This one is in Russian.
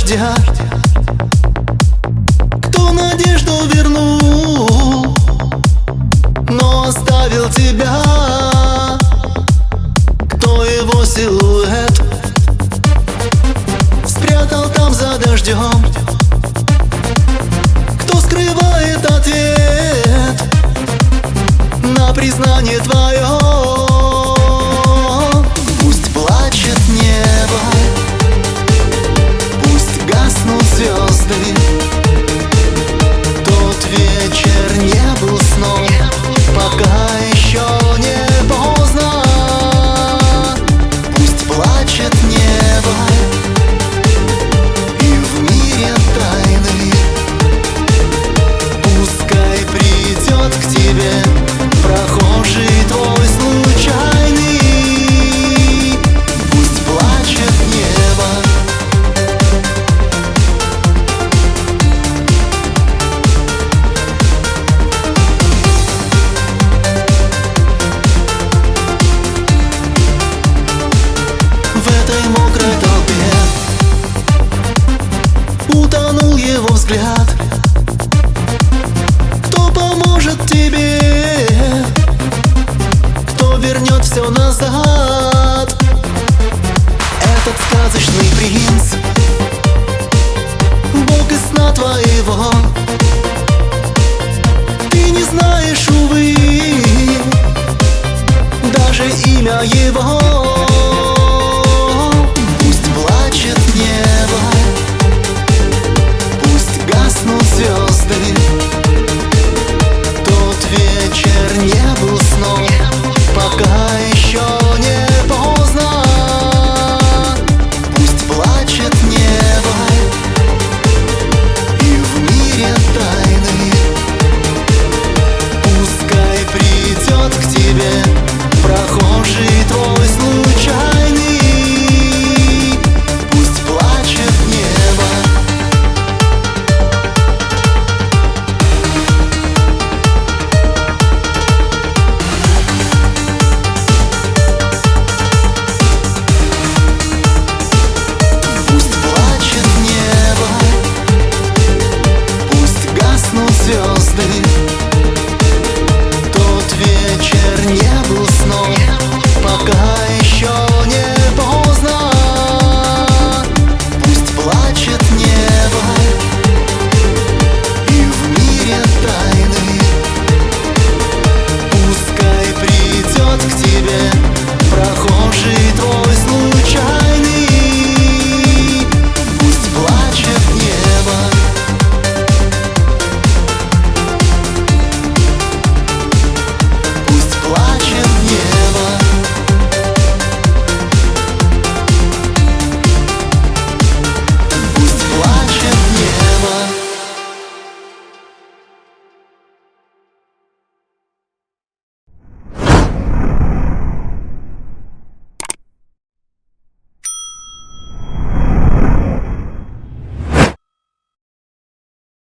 дождя? Кто надежду вернул, но оставил тебя? Кто его силуэт спрятал там за дождем? Кто скрывает ответ на признание твое? Пусть плачет небо, пусть гаснут звезды. Тот вечер не был сном, пока еще не поздно. Пусть плачет небо, и в мире тайны пускай придет к тебе прохожий твой случайный. Пусть плачет небо. В этой мокрой толпе утонул его взгляд.